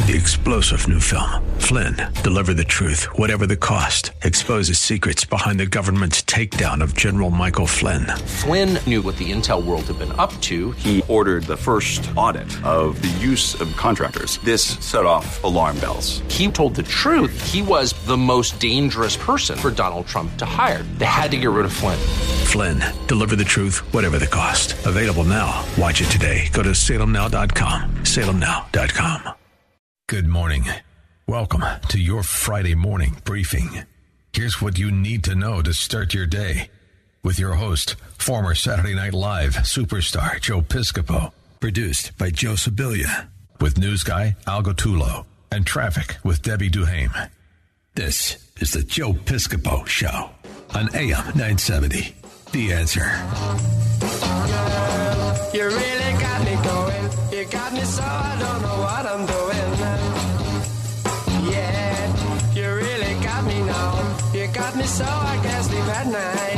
The explosive new film, Flynn, deliver the truth, whatever the cost, exposes secrets behind the government's takedown of General Michael Flynn. Flynn knew what the intel world had been up to. He ordered the first audit of the use of contractors. This set off alarm bells. He told the truth. He was the most dangerous person for Donald Trump to hire. They had to get rid of Flynn. Flynn, deliver the truth, whatever the cost. Available now. Watch it today. Go to salemnow.com. salemnow.com. Good morning. Welcome to your Friday morning briefing. Here's what you need to know to start your day with your host, former Saturday Night Live superstar Joe Piscopo. Produced by Joe Sibilia with news guy Al Gattullo and traffic with Debbie Duhame. This is the Joe Piscopo Show on AM 970. The Answer. You really got me going. You got me so I don't know what I'm doing. Yeah, you really got me now. You got me so I can't sleep at night.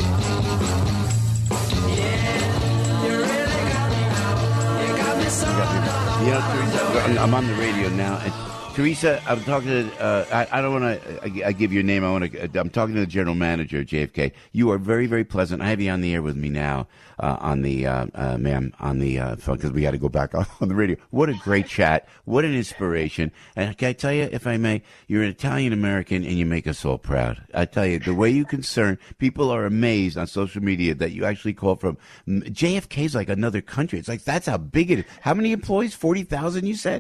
Yeah, you really got me now. You got me so I don't know what I'm doing. I'm on the radio now. And Teresa, I'm talking to, I don't want to give your name. I'm talking to the general manager of JFK. You are very, very pleasant. I have you on the air with me now, on the phone, because we got to go back on the radio. What a great chat. What an inspiration. And can I tell you, if I may, you're an Italian-American and you make us all proud. I tell you, the way you concern, people are amazed on social media that you actually call from, JFK is like another country. It's like, that's how big it is. How many employees? 40,000, you said?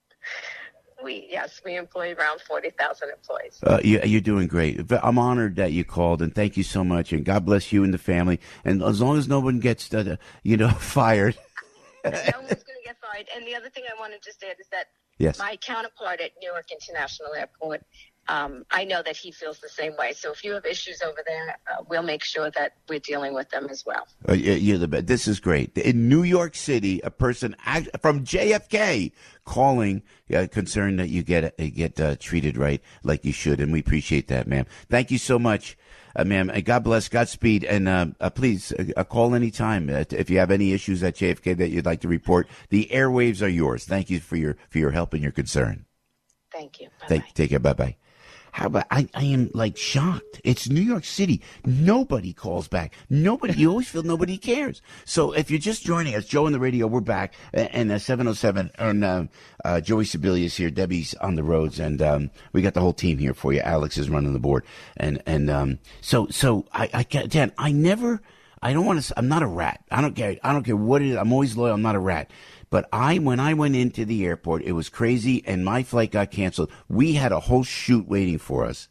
We employ around 40,000 employees. You're doing great. I'm honored that you called, and thank you so much. And God bless you and the family. And as long as no one gets, fired. No one's going to get fired. And the other thing I want to just add is that my counterpart at Newark International Airport, I know that he feels the same way. So if you have issues over there, we'll make sure that we're dealing with them as well. You're the best. This is great. In New York City, a person from JFK calling, concerned that you get treated right like you should, and we appreciate that, ma'am. Thank you so much, ma'am. God bless, Godspeed, and please call anytime if you have any issues at JFK that you'd like to report. The airwaves are yours. Thank you for your help and your concern. Thank you. Bye-bye. Take care. Bye-bye. How about, I am like shocked. It's New York City. Nobody calls back. Nobody, you always feel nobody cares. So if you're just joining us, Joe on the radio, we're back. And 707, and Joey Sibilia is here. Debbie's on the roads, and we got the whole team here for you. Alex is running the board. So I Dan, I'm not a rat. I don't care what it is. I'm always loyal. I'm not a rat. But when I went into the airport, it was crazy, and my flight got canceled. We had a whole shoot waiting for us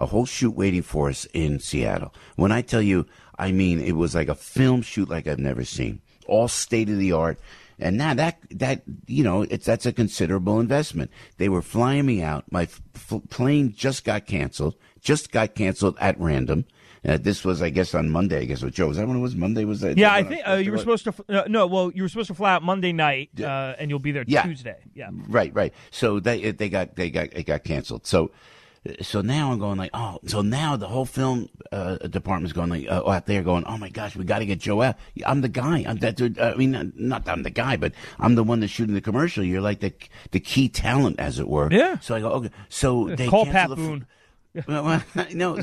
in Seattle. When I tell you, I mean, it was like a film shoot like I've never seen, all state of the art. And now that's a considerable investment. They were flying me out. My plane just got canceled at random. This was, I guess, on Monday. I guess, Joe, was that when it was? Monday was that? Yeah, I think you were supposed to. You were supposed to fly out Monday night, and you'll be there Tuesday. Yeah, right. So it got canceled. So now I'm going like, oh, so now the whole film department's going like, out there going, oh my gosh, we got to get Joe out. I'm the guy. I'm that dude. I mean, not that I'm the guy, but I'm the one that's shooting the commercial. You're like the key talent, as it were. Yeah. So I go, okay. So they call Pat Boone. No,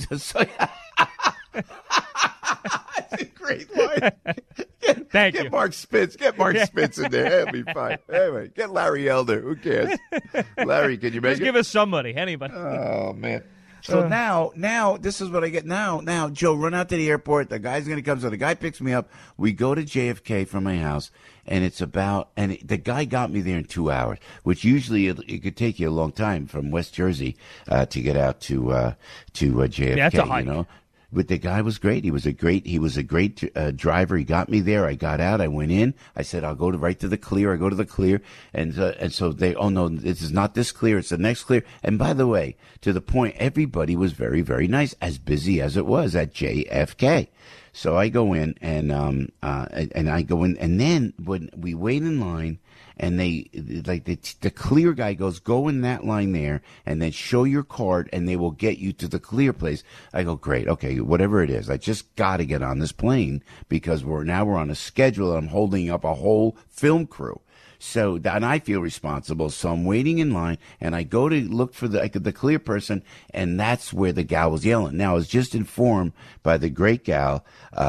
that's a great line. Get Mark Spitz. Get Mark Spitz in there. That'll be fine. Anyway, get Larry Elder. Who cares? Larry, can you make Just give us somebody, anybody. Oh, man. So now, this is what I get. Now, Joe, run out to the airport. The guy's going to come. So the guy picks me up. We go to JFK from my house, and the guy got me there in 2 hours, which usually it could take you a long time from West Jersey to get out to JFK. Yeah, that's a hike. But the guy was great. He was a great driver. He got me there. I got out. I went in. I said, I'll go right to the clear. I go to the clear. And so they, oh no, this is not this clear. It's the next clear. And by the way, to the point, everybody was very, very nice, as busy as it was at JFK. So I go in and I go in, and then when we wait in line, and the clear guy goes, go in that line there, and then show your card, and they will get you to the clear place. I go, great, okay, whatever it is. I just got to get on this plane because we're on a schedule. And I'm holding up a whole film crew. So, and I feel responsible. So I'm waiting in line, and I go to look for the clear person, and that's where the gal was yelling. Now, I was just informed by the great gal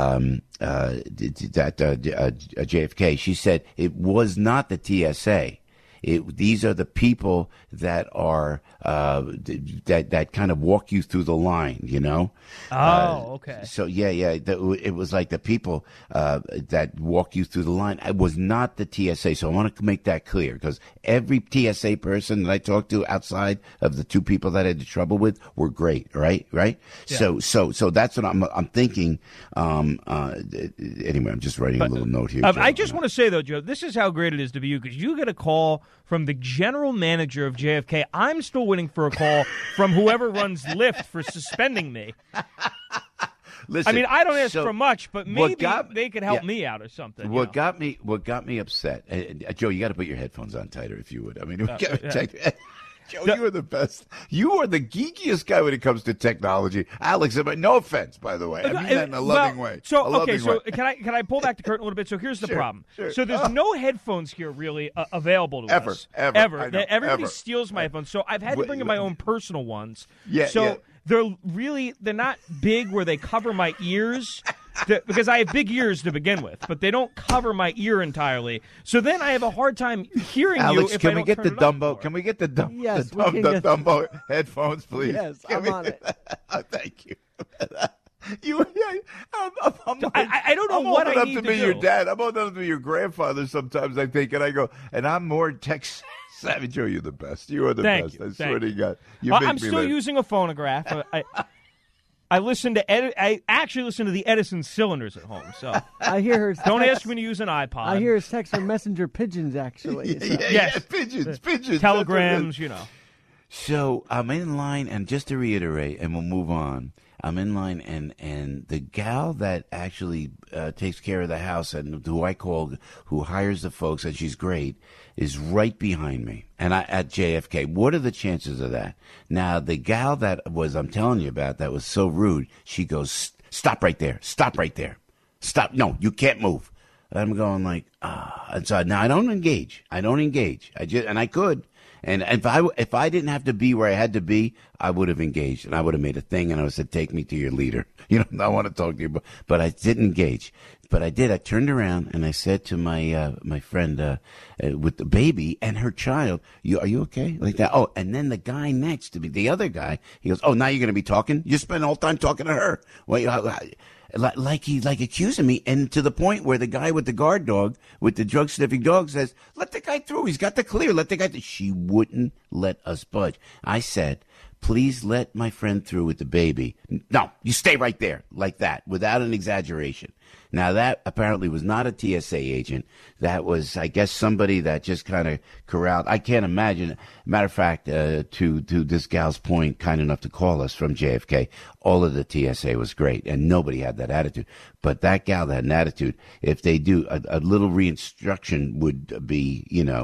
JFK. She said it was not the TSA. These are the people that are that kind of walk you through the line, you know. Okay. So it was like the people that walk you through the line. It was not the TSA. So I want to make that clear, because every TSA person that I talked to outside of the two people that I had trouble with were great. Right. Yeah. So that's what I'm thinking. Anyway, I'm just writing a little note here. I just want to say though, Joe, this is how great it is to be you, because you get a call from the general manager of JFK. I'm still waiting for a call from whoever runs Lyft for suspending me. Listen, I mean, I don't ask for much, but maybe they could help me out or something. What got me upset, Joe? You got to put your headphones on tighter if you would. I mean, Joe, you are the best. You are the geekiest guy when it comes to technology, Alex. No offense, by the way. I mean that in a loving way. So can I pull back the curtain a little bit? So here's the problem. Sure. So there's no headphones here really available to us. Ever. Everybody steals my headphones. So I've had to bring in my own personal ones. They're not big where they cover my ears. Because I have big ears to begin with, but they don't cover my ear entirely. So then I have a hard time hearing Alex, you if can I we don't get turn the it Dumbo? up. Can we get the Dumbo? Yes, the Dumbo headphones, please? Yes, I'm on it. Thank you. I don't know what I need to do. I'm old enough to be your dad. I'm old enough to be your grandfather sometimes, I think. And I go, and I'm more tech savvy. Joe, you're the best. You are the best. I swear to God. I'm still using a phonograph. I actually listen to the Edison cylinders at home. So I hear her. Don't ask me to use an iPod. I hear his text from messenger pigeons. Actually, pigeons, telegrams. You know. So I'm in line, and just to reiterate, and we'll move on. I'm in line, and the gal that actually takes care of the house, and who I call, who hires the folks, and she's great, is right behind me, and at JFK. What are the chances of that? Now, the gal that I'm telling you about, that was so rude, she goes, "Stop right there! Stop right there! Stop! No, you can't move." And I'm going like, and so now I don't engage. I could. And if I didn't have to be where I had to be, I would have engaged, and I would have made a thing, and I would have said, "Take me to your leader." I want to talk to you, but I didn't engage. But I did. I turned around and I said to my friend with the baby and her child, "Are you okay?" Like that. Oh, and then the guy next to me, the other guy, he goes, "Oh, now you're going to be talking? You spend all the time talking to her." Well, like he's accusing me, and to the point where the guy with the guard dog, with the drug sniffing dog, says, "Let the guy through. He's got the clear. Let the guy through." She wouldn't let us budge. I said, "Please let my friend through with the baby." "No, you stay right there," like that, without an exaggeration. Now, that apparently was not a TSA agent. That was, I guess, somebody that just kind of corralled. I can't imagine. Matter of fact, to this gal's point, kind enough to call us from JFK, all of the TSA was great, and nobody had that attitude. But that gal that had an attitude, if they do, a little reinstruction would be,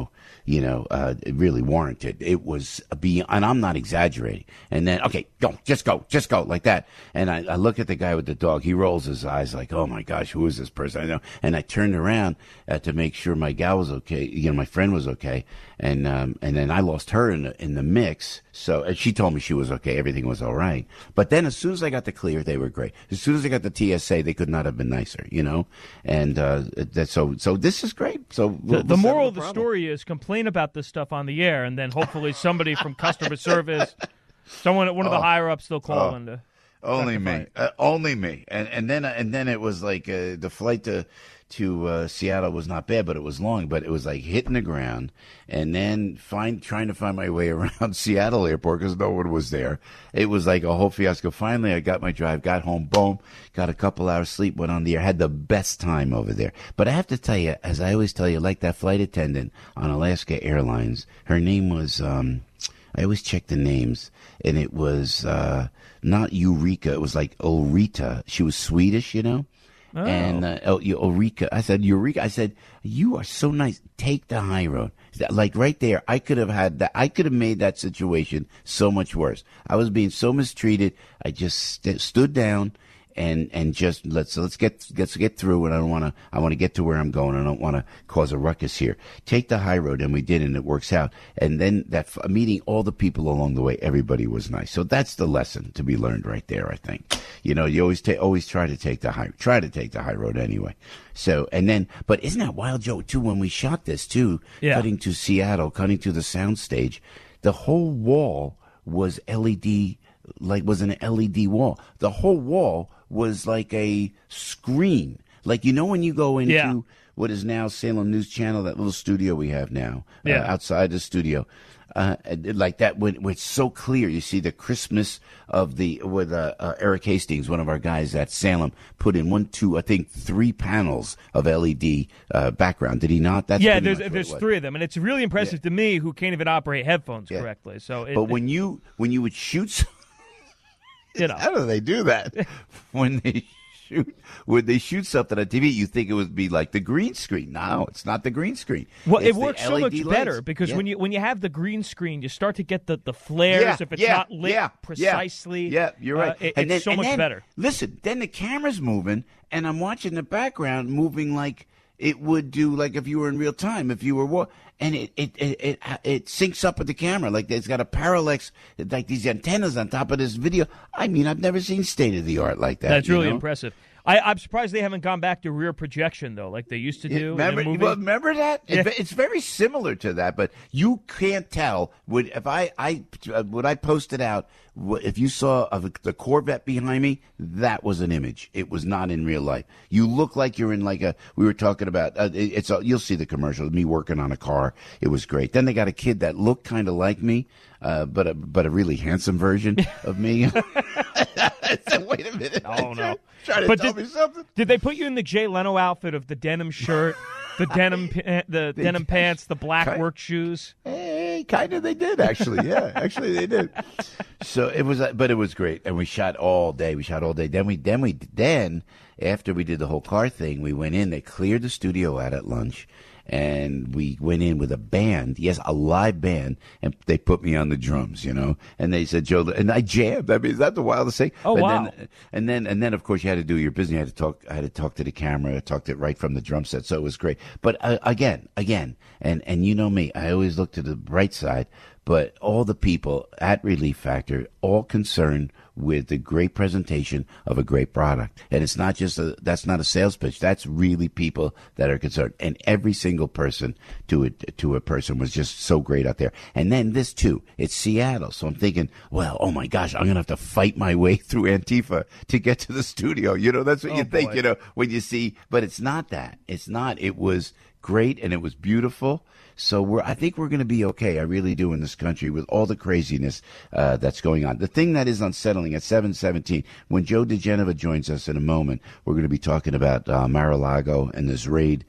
really warranted. It was and I'm not exaggerating. And then, okay, just go, like that. And I look at the guy with the dog. He rolls his eyes like, "Oh my gosh, who is this person?" I know. And I turned around to make sure my gal was okay. My friend was okay. And then I lost her in the mix. So, and she told me she was okay. Everything was all right. But then as soon as I got the clear, they were great. As soon as I got the TSA, they could not have been nicer, And so this is great. So the moral of the story is complain about this stuff on the air, and then hopefully somebody from customer service, one of the higher ups, they'll call in to. Only me. And then it was like the flight to Seattle was not bad, but it was long. But it was like hitting the ground, and then trying to find my way around Seattle airport because no one was there. It was like a whole fiasco. Finally, I got my drive, got home, boom, got a couple hours sleep, went on the air, had the best time over there. But I have to tell you, as I always tell you, like that flight attendant on Alaska Airlines, her name was I always check the names, and it was not Eureka. It was like Ulrika. She was Swedish, Oh. And Ulrika. I said, Eureka. I said, "You are so nice. Take the high road." Like right there, I could have had that. I could have made that situation so much worse. I was being so mistreated. I just stood down and just let's get through. And I want to get to where I'm going. I don't want to cause a ruckus here. Take the high road, and we did, and it works out. And then meeting all the people along the way, everybody was nice. So that's the lesson to be learned right there. I think, you always try to take the high road anyway. So, and then, but isn't that wild, Joe? Too, when we shot this too, cutting to Seattle, cutting to the soundstage, the whole wall was LED. Was an LED wall. The whole wall was like a screen. Like, when you go into what is now Salem News Channel, that little studio we have now, outside the studio, like that, when it's so clear, you see the crispness of with Eric Hastings, one of our guys at Salem, put in 3 panels of LED background. Did he not? That's there's 3 of them, and it's really impressive to me, who can't even operate headphones correctly. So, but when you would shoot. How do they do that? When they shoot something on TV, you think it would be like the green screen. No, it's not the green screen. Well, it works so much better because when you have the green screen, you start to get the flares if it's not lit precisely. Yeah, you're right. It's so much better. Listen, then the camera's moving, and I'm watching the background moving like it would do, like if you were in real time, if you were and it syncs up with the camera, like it's got a parallax, like these antennas on top of this video. I mean, I've never seen state of the art like that. That's really impressive. I'm surprised they haven't gone back to rear projection though, like they used to do. Remember that? Yeah. It's very similar to that, but you can't tell. When I posted out, if you saw the Corvette behind me, that was an image. It was not in real life. You look like you're in we were talking about. You'll see the commercial. Me working on a car. It was great. Then they got a kid that looked kind of like me, but a really handsome version of me. So, wait a minute. Oh no. Trying to tell me something. Did they put you in the Jay Leno outfit of the denim shirt, the denim pants, the black work shoes? Hey, kind of they did, actually. Yeah, actually they did. So it was, but it was great. And we shot all day. Then after we did the whole car thing, we went in, they cleared the studio out at lunch. And we went in with a band, a live band, and they put me on the drums, and they said, Joe, and I jammed. I mean, is that the wildest thing? Oh, wow. And then, of course, you had to do your business. I had to talk to the camera. I talked it right from the drum set, so it was great. But again, and you know me, I always look to the bright side. But all the people at Relief Factor, all concerned with the great presentation of a great product. And it's not just that's not a sales pitch. That's really people that are concerned. And every single person to a person was just so great out there. And then this too, it's Seattle. So I'm thinking, well, oh my gosh, I'm going to have to fight my way through Antifa to get to the studio. That's what you think, when you see, but it's not that. It's not. It was great and it was beautiful. So I think we're going to be okay. I really do, in this country with all the craziness that's going on. The thing that is unsettling at 7:17, when Joe DeGenova joins us in a moment, we're going to be talking about Mar-a-Lago and this raid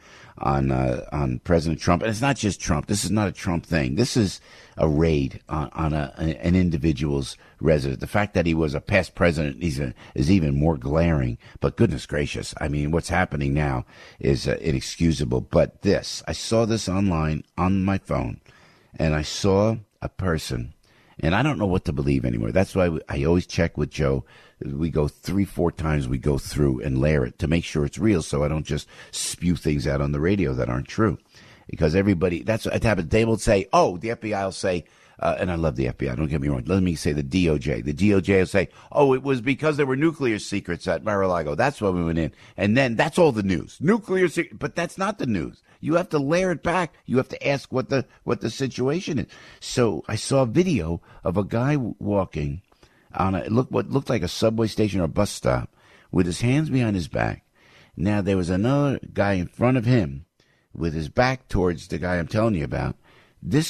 on President Trump. And it's not just Trump. This is not a Trump thing. This is a raid on an individual's residence. The fact that he was a past president is even more glaring. But goodness gracious, I mean, what's happening now is inexcusable. But I saw this online on my phone, and I saw a person, and I don't know what to believe anymore. That's why I always check with Joe. We go 3-4 times, we go through and layer it to make sure it's real, so I don't just spew things out on the radio that aren't true. Because that's what happens. They will say, the FBI will say, and I love the FBI, don't get me wrong. Let me say the DOJ. The DOJ will say, it was because there were nuclear secrets at Mar-a-Lago. That's why we went in. And then that's all the news. Nuclear secret. But that's not the news. You have to layer it back. You have to ask what the situation is. So I saw a video of a guy walking on what looked like a subway station or a bus stop with his hands behind his back. Now there was another guy in front of him with his back towards the guy I'm telling you about. This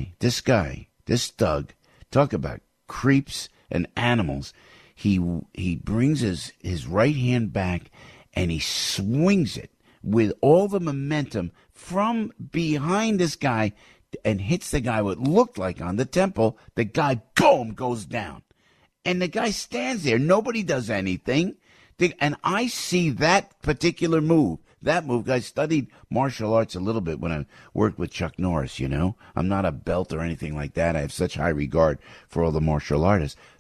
thug, talk about creeps and animals. He brings his right hand back and he swings it with all the momentum from behind this guy and hits the guy what looked like on the temple. The guy, boom, goes down. And the guy stands there. Nobody does anything. And I see that particular move. That move, I studied martial arts a little bit when I worked with Chuck Norris, I'm not a belt or anything like that. I have such high regard for all the martial artists.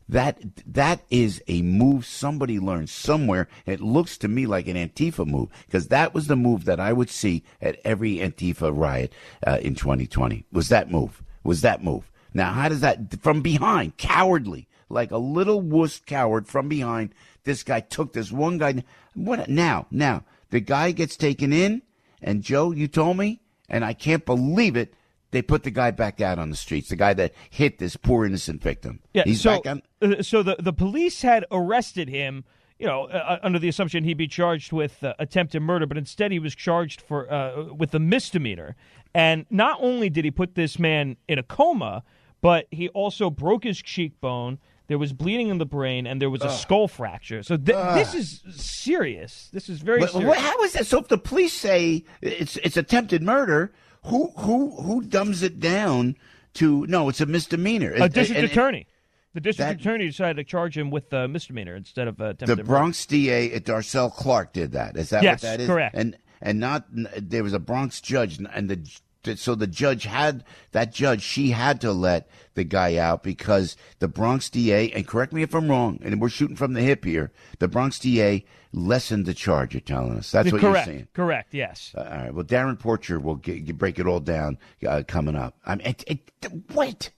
That is a move somebody learned somewhere. It looks to me like an Antifa move, because that was the move that I would see at every Antifa riot in 2020. Was that move. Now, how does that, from behind, cowardly, like a little wuss coward from behind, this guy took this one guy. What now, the guy gets taken in, and Joe, you told me, and I can't believe it, they put the guy back out on the streets, the guy that hit this poor innocent victim. Yeah, he's back on. So the police had arrested him, under the assumption he'd be charged with attempted murder, but instead he was charged with a misdemeanor. And not only did he put this man in a coma, but he also broke his cheekbone. There was bleeding in the brain, and there was a skull fracture. So this is serious. This is very serious. How is that? So if the police say it's attempted murder, who dumbs it down to no? It's a misdemeanor. A district attorney. The district attorney decided to charge him with a misdemeanor instead of attempted murder. The Bronx DA at Darcel Clark did that. Is that yes, what that is? Correct. And not there was a Bronx judge, and so the judge had she had to let the guy out because the Bronx DA, and correct me if I'm wrong, and we're shooting from the hip here, the Bronx DA lessened the charge, you're telling us. That's what you're saying. Correct, yes. All right, well, Darren Porcher will break it all down coming up. What?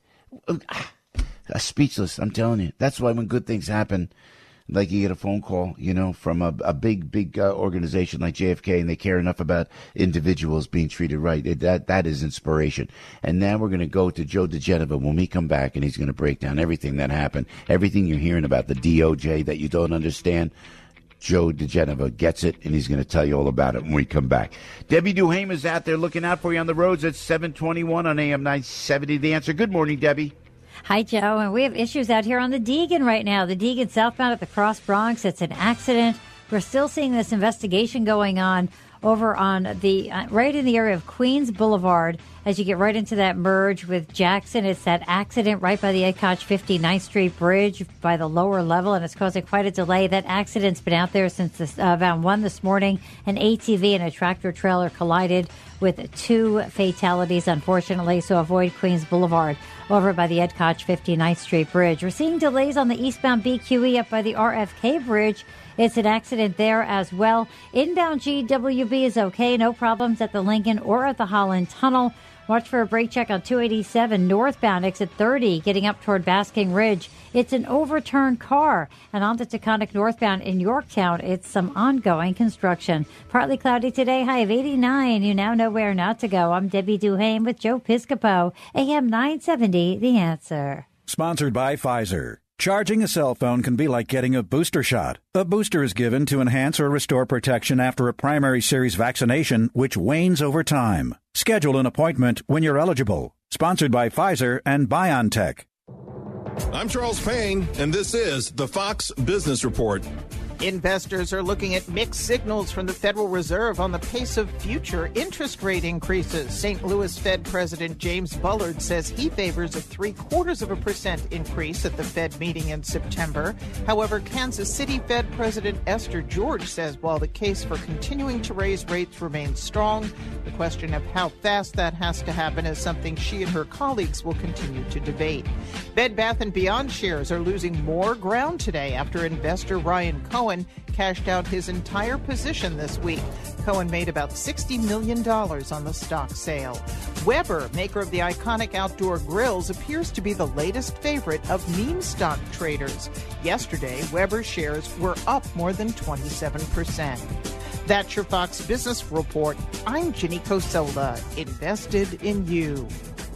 Speechless, I'm telling you. That's why when good things happen, like you get a phone call, from a big organization like JFK, and they care enough about individuals being treated right. That is inspiration. And now we're going to go to Joe DeGenova when we come back, and he's going to break down everything that happened, everything you're hearing about the DOJ that you don't understand. Joe DeGenova gets it, and he's going to tell you all about it when we come back. Debbie Duhame is out there looking out for you on the roads at 721 on AM 970. The Answer. Good morning, Debbie. Hi, Joe. And we have issues out here on the Deegan right now. The Deegan southbound at the Cross Bronx. It's an accident. We're still seeing this investigation going on over on the right in the area of Queens Boulevard as you get right into that merge with Jackson. It's that accident right by the Edcotch 59th Street Bridge by the lower level, and it's causing quite a delay. That accident's been out there since around 1 this morning. An ATV and a tractor trailer collided with 2 fatalities, unfortunately, so avoid Queens Boulevard over by the Edcotch 59th Street Bridge. We're seeing delays on the eastbound BQE up by the RFK Bridge. It's an accident there as well. Inbound GWB is okay. No problems at the Lincoln or at the Holland Tunnel. Watch for a brake check on 287 northbound, exit 30, getting up toward Basking Ridge. It's an overturned car. And on to Taconic northbound in Yorktown, it's some ongoing construction. Partly cloudy today, high of 89. You now know where not to go. I'm Debbie Duhame with Joe Piscopo, AM 970, The Answer. Sponsored by Pfizer. Charging a cell phone can be like getting a booster shot. A booster is given to enhance or restore protection after a primary series vaccination, which wanes over time. Schedule an appointment when you're eligible. Sponsored by Pfizer and BioNTech. I'm Charles Payne, and this is the Fox Business Report. Investors are looking at mixed signals from the Federal Reserve on the pace of future interest rate increases. St. Louis Fed President James Bullard says he favors a 0.75% increase at the Fed meeting in September. However, Kansas City Fed President Esther George says while the case for continuing to raise rates remains strong, the question of how fast that has to happen is something she and her colleagues will continue to debate. Bed Bath & Beyond shares are losing more ground today after investor Ryan Cohen cashed out his entire position this week. Cohen made about $60 million on the stock sale. Weber, maker of the iconic outdoor grills, appears to be the latest favorite of meme stock traders. Yesterday, Weber shares were up more than 27%. That's your Fox Business Report. I'm Ginny Cosola, invested in you.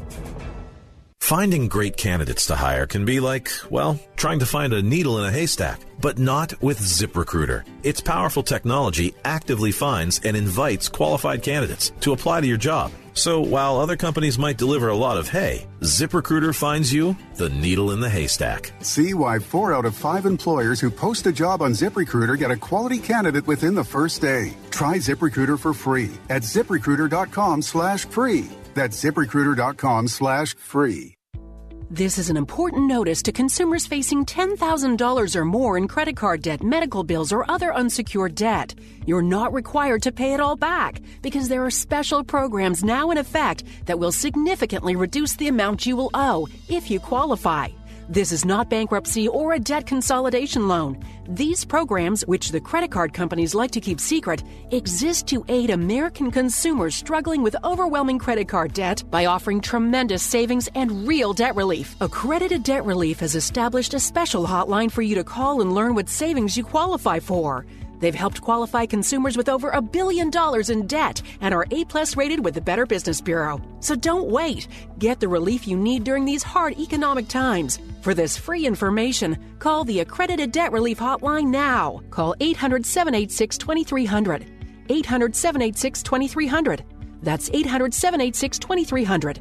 Finding great candidates to hire can be like, well, trying to find a needle in a haystack, but not with ZipRecruiter. Its powerful technology actively finds and invites qualified candidates to apply to your job. So while other companies might deliver a lot of hay, ZipRecruiter finds you the needle in the haystack. See why 4 out of 5 employers who post a job on ZipRecruiter get a quality candidate within the first day. Try ZipRecruiter for free at ZipRecruiter.com/free. That's ZipRecruiter.com/free. This is an important notice to consumers facing $10,000 or more in credit card debt, medical bills, or other unsecured debt. You're not required to pay it all back because there are special programs now in effect that will significantly reduce the amount you will owe if you qualify. This is not bankruptcy or a debt consolidation loan. These programs, which the credit card companies like to keep secret, exist to aid American consumers struggling with overwhelming credit card debt by offering tremendous savings and real debt relief. Accredited Debt Relief has established a special hotline for you to call and learn what savings you qualify for. They've helped qualify consumers with over $1 billion in debt and are A+ rated with the Better Business Bureau. So don't wait. Get the relief you need during these hard economic times. For this free information, call the Accredited Debt Relief Hotline now. Call 800-786-2300. 800-786-2300. That's 800-786-2300.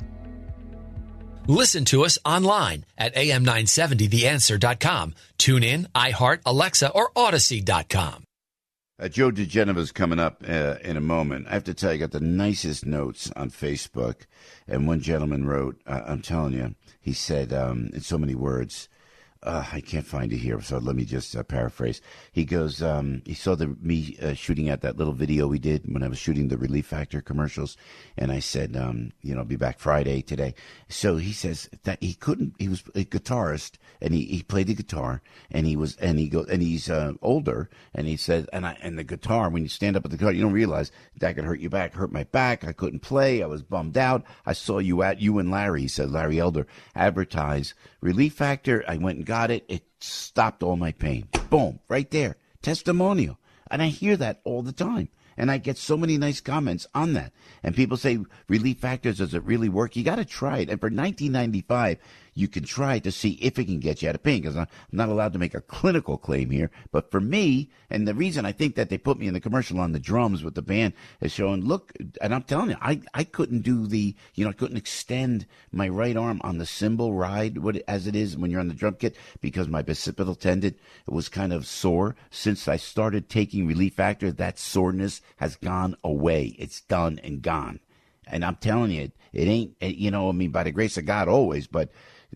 Listen to us online at am970theanswer.com. Tune in, iHeart, Alexa, or Odyssey.com. Joe DeGeneva's coming up in a moment. I have to tell you, I got the nicest notes on Facebook. And one gentleman wrote, I'm telling you, he said in so many words, I can't find it here, so let me just paraphrase. He goes, he saw me shooting at that little video we did when I was shooting the Relief Factor commercials, and I said, I'll be back Friday today. So he says that he was a guitarist, and he played the guitar, and he's older, and he said, and the guitar, when you stand up at the guitar, you don't realize that could hurt my back. I couldn't play. I was bummed out. I saw you and Larry, he said, Larry Elder, advertise Relief Factor. I went and got it. It stopped all my pain. Boom, right there. Testimonial. And I hear that all the time. And I get so many nice comments on that. And people say, Relief Factors, does it really work? You got to try it. And for $19.95, you can try to see if it can get you out of pain, because I'm not allowed to make a clinical claim here. But for me, and the reason I think that they put me in the commercial on the drums with the band is showing, look, and I'm telling you, I couldn't do I couldn't extend my right arm on the cymbal ride as it is when you're on the drum kit, because my bicipital tendon was kind of sore. Since I started taking Relief Factor, that soreness has gone away. It's done and gone. And I'm telling you, it ain't, by the grace of God always, but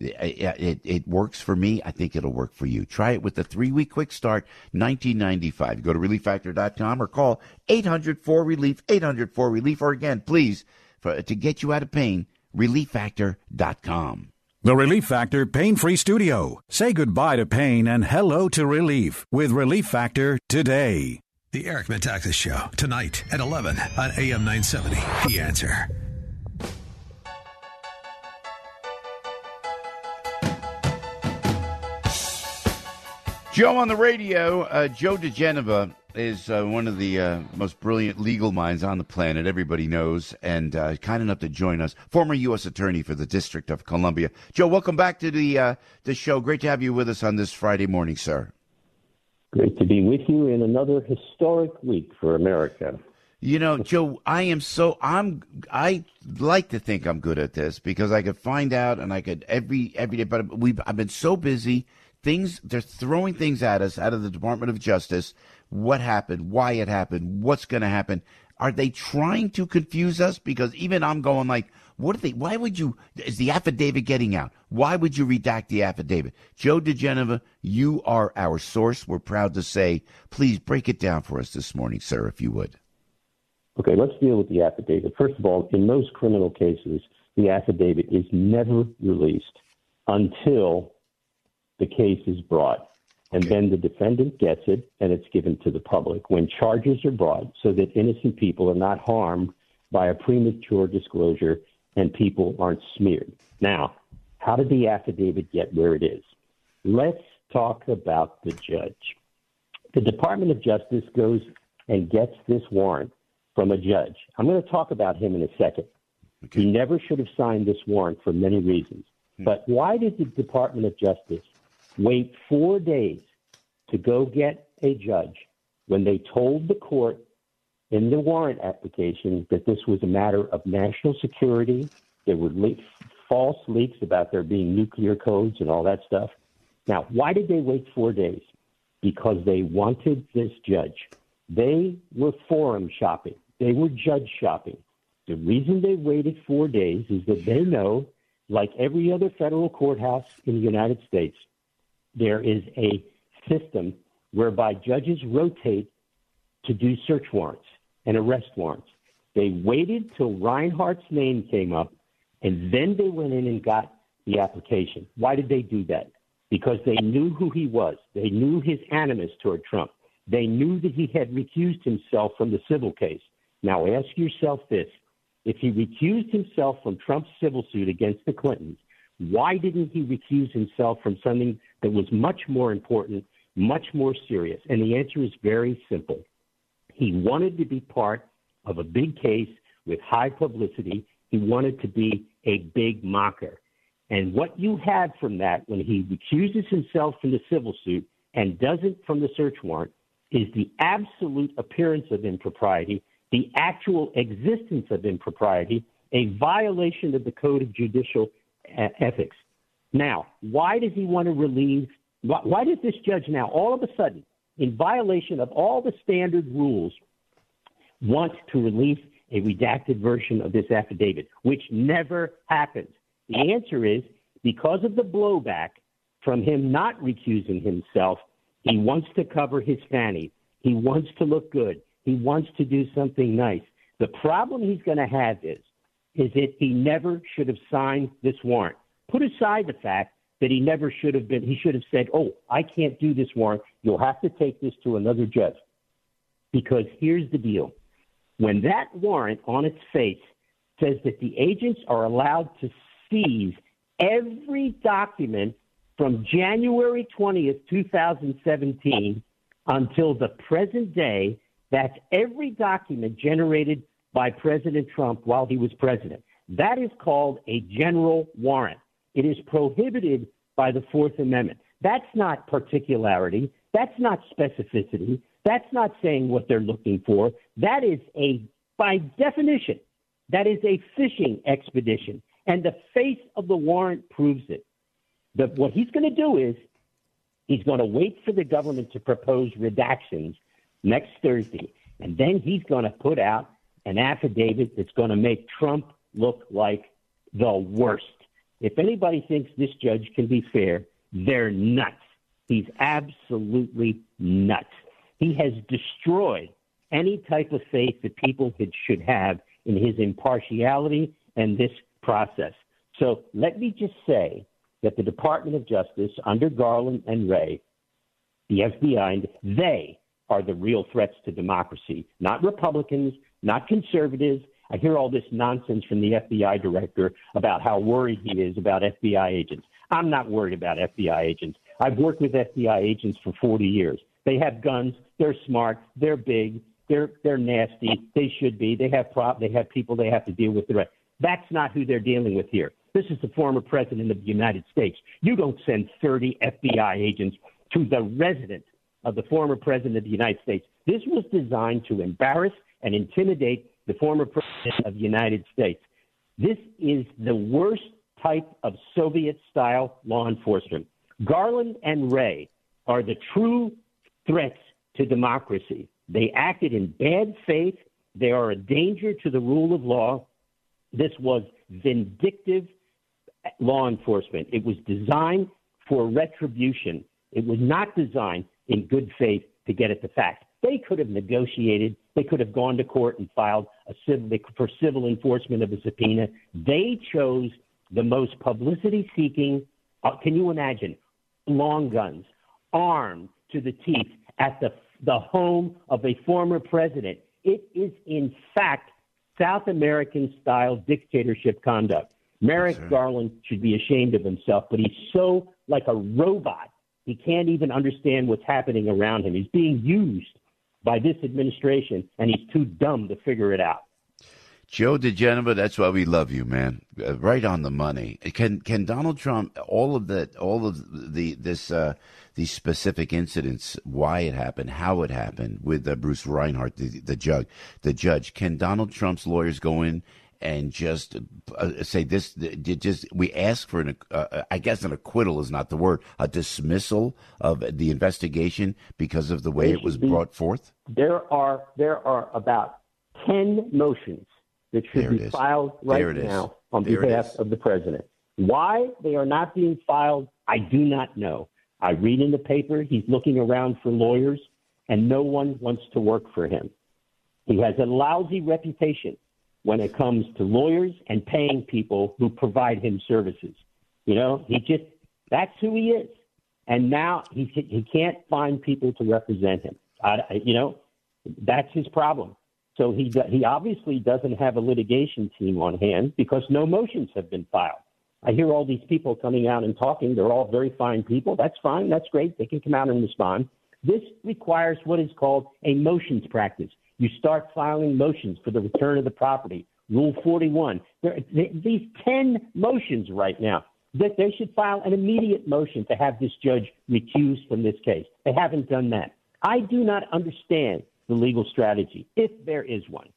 it works for me. I think it'll work for you. Try it with the 3-week quick start, $19.95. Go to relieffactor.com or call 800-4RELIEF, 800-4RELIEF, or again, please, to get you out of pain, relieffactor.com. The Relief Factor Pain-Free Studio. Say goodbye to pain and hello to relief with Relief Factor today. The Eric Metaxas Show, tonight at 11 on AM 970. The Answer. Joe on the radio. Joe DeGeneva is one of the most brilliant legal minds on the planet, everybody knows, and kind enough to join us. Former U.S. Attorney for the District of Columbia. Joe, welcome back to the show. Great to have you with us on this Friday morning, sir. Great to be with you in another historic week for America. Joe, I like to think I'm good at this because I could find out and I could every day, but I've been so busy. They're throwing things at us out of the Department of Justice. What happened? Why it happened? What's going to happen? Are they trying to confuse us? Because even I'm going like, why would you, is the affidavit getting out? Why would you redact the affidavit? Joe DeGeneva, you are our source. We're proud to say, please break it down for us this morning, sir, if you would. Okay, let's deal with the affidavit. First of all, in most criminal cases, the affidavit is never released until the case is brought. And then the defendant gets it, and it's given to the public when charges are brought so that innocent people are not harmed by a premature disclosure and people aren't smeared. Now, how did the affidavit get where it is? Let's talk about the judge. The Department of Justice goes and gets this warrant from a judge. I'm going to talk about him in a second. Okay. He never should have signed this warrant for many reasons. But why did the Department of Justice wait 4 days to go get a judge when they told the court in the warrant application that this was a matter of national security? There were false leaks about there being nuclear codes and all that stuff. Now, why did they wait 4 days? Because they wanted this judge. They were forum shopping. They were judge shopping. The reason they waited 4 days is that they know, like every other federal courthouse in the United States, there is a system whereby judges rotate to do search warrants and arrest warrants. They waited till Reinhart's name came up, and then they went in and got the application. Why did they do that? because they knew who he was. They knew his animus toward Trump. They knew that he had recused himself from the civil case. Now ask yourself this. If he recused himself from Trump's civil suit against the Clintons, why didn't he recuse himself from something that was much more important, much more serious? And the answer is very simple. He wanted to be part of a big case with high publicity. He wanted to be a big mocker. And what you have from that when he recuses himself from the civil suit and doesn't from the search warrant is the absolute appearance of impropriety, the actual existence of impropriety, a violation of the Code of Judicial Ethics. Now, why does he want to relieve? Why does this judge now, all of a sudden, in violation of all the standard rules, want to release a redacted version of this affidavit, which never happened? The answer is because of the blowback from him not recusing himself. He wants to cover his fanny. He wants to look good. He wants to do something nice. The problem he's going to have is that he never should have signed this warrant. Put aside the fact that he never should have been. He should have said, oh, I can't do this warrant. You'll have to take this to another judge. Because here's the deal. When that warrant on its face says that the agents are allowed to seize every document from January 20th, 2017 until the present day, that's every document generated by President Trump while he was president. That is called a general warrant. It is prohibited by the Fourth Amendment. That's not particularity. That's not specificity. That's not saying what they're looking for. That is by definition, that is a fishing expedition. And the face of the warrant proves it. What he's going to do is he's going to wait for the government to propose redactions next Thursday. And then he's going to put out an affidavit that's going to make Trump look like the worst. If anybody thinks this judge can be fair, they're nuts. He's absolutely nuts. He has destroyed any type of faith that people should have in his impartiality and this process. So let me just say that the Department of Justice under Garland and Wray, the FBI, they are the real threats to democracy, not Republicans, not conservatives. I hear all this nonsense from the FBI director about how worried he is about FBI agents. I'm not worried about FBI agents. I've worked with FBI agents for 40 years. They have guns. They're smart. They're big. They're nasty. They should be. They have people they have to deal with. That's not who they're dealing with here. This is the former president of the United States. You don't send 30 FBI agents to the residence of the former president of the United States. This was designed to embarrass and intimidate the former president of the United States. This is the worst type of Soviet-style law enforcement. Garland and Wray are the true threats to democracy. They acted in bad faith. They are a danger to the rule of law. This was vindictive law enforcement. It was designed for retribution. It was not designed in good faith to get at the facts. They could have negotiated. They could have gone to court and filed for civil enforcement of a subpoena. They chose the most publicity-seeking, can you imagine, long guns, armed to the teeth at the home of a former president. It is, in fact, South American-style dictatorship conduct. Merrick Garland should be ashamed of himself, but he's so like a robot. He can't even understand what's happening around him. He's being used by this administration, and he's too dumb to figure it out. Joe DeGenova, that's why we love you, man. Right on the money. Can Donald Trump, these specific incidents, why it happened, how it happened with Bruce Reinhart, the judge, can Donald Trump's lawyers go in and just say this? We ask for I guess an acquittal is not the word, a dismissal of the investigation because of the way it was brought forth. There are about 10 motions that should be filed right now on behalf of the president. Why they are not being filed, I do not know. I read in the paper he's looking around for lawyers, and no one wants to work for him. He has a lousy reputation when it comes to lawyers and paying people who provide him services. You know, that's who he is. And now he can't find people to represent him. That's his problem. So he obviously doesn't have a litigation team on hand because no motions have been filed. I hear all these people coming out and talking. They're all very fine people. That's fine. That's great. They can come out and respond. This requires what is called a motions practice. You start filing motions for the return of the property. Rule 41. These 10 motions right now that they should file an immediate motion to have this judge recused from this case. They haven't done that. I do not understand the legal strategy, if there is one.